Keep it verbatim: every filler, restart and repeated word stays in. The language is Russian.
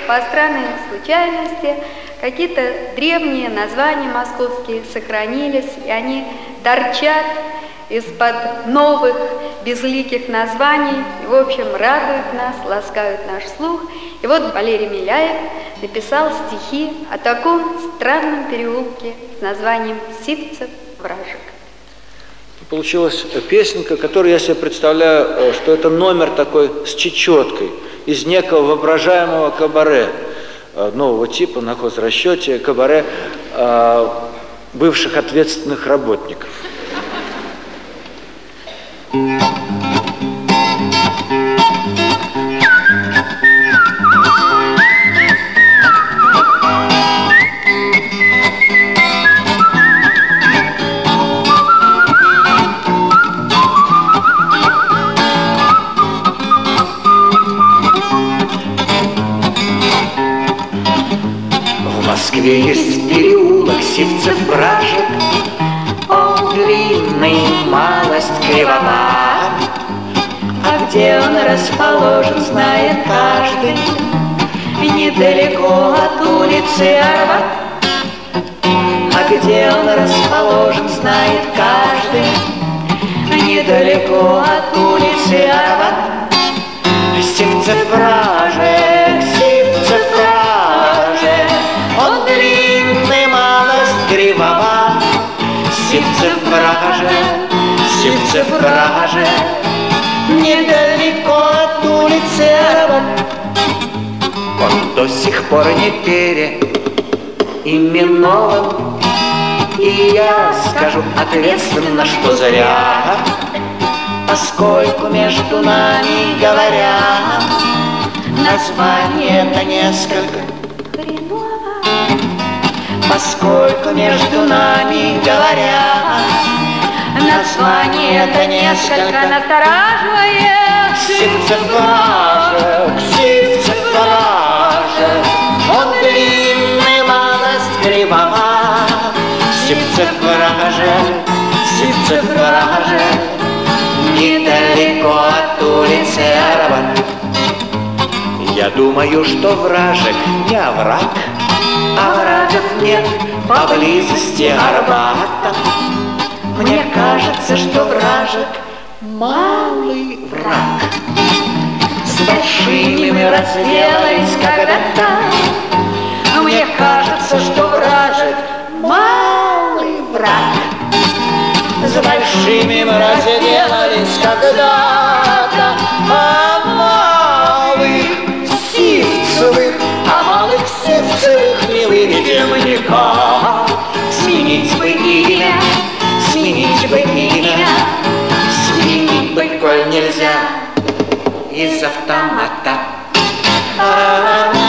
по странной случайности какие-то древние названия московские сохранились, и они торчат из-под новых безликих названий, и, в общем, радуют нас, ласкают наш слух. И вот Валерий Миляев написал стихи о таком странном переулке с названием Сивцев-Вражек. Получилась песенка, которую я себе представляю, что это номер такой с чечеткой из некого воображаемого кабаре нового типа на хозрасчете, кабаре э, бывших ответственных работников. В Москве есть переулок Сивцев-Вражек, он длинный, малость кривоват. А где он расположен, знает каждый, недалеко от улицы Арбат. А где он расположен, знает каждый, недалеко от улицы Арбат. Сивцев-Вражек, Сивцев-Вражек, он длинный, малость кривоват. Сивцев-Вражек, Сивцев-Вражек, недалеко от улицы Арбат. Он до сих пор не переименован, и я скажу ответственно, что зря, поскольку между нами говоря, название-то несколько хреново. Поскольку между нами говоря, название-то несколько настораживает. Сивцев-Вражек, Сивцев-Вражек, он длинный, малость кривоват. Сивцев-Вражек, Сивцев-Вражек, недалеко от улицы Арбат. Я думаю, что Вражек не овраг, а врагов нет поблизости Арбата. Мне кажется, что Вражек малый враг. С большими мы разделались когда-то. Мне кажется, что Вражек малый враг. С большими мы разделались когда-то, а малых Сивцевых, а малых Сивцевых не выведем никак. Сменить бы имя, сменить бы имя, сменить бы, коль нельзя, из автомата. А-а-а.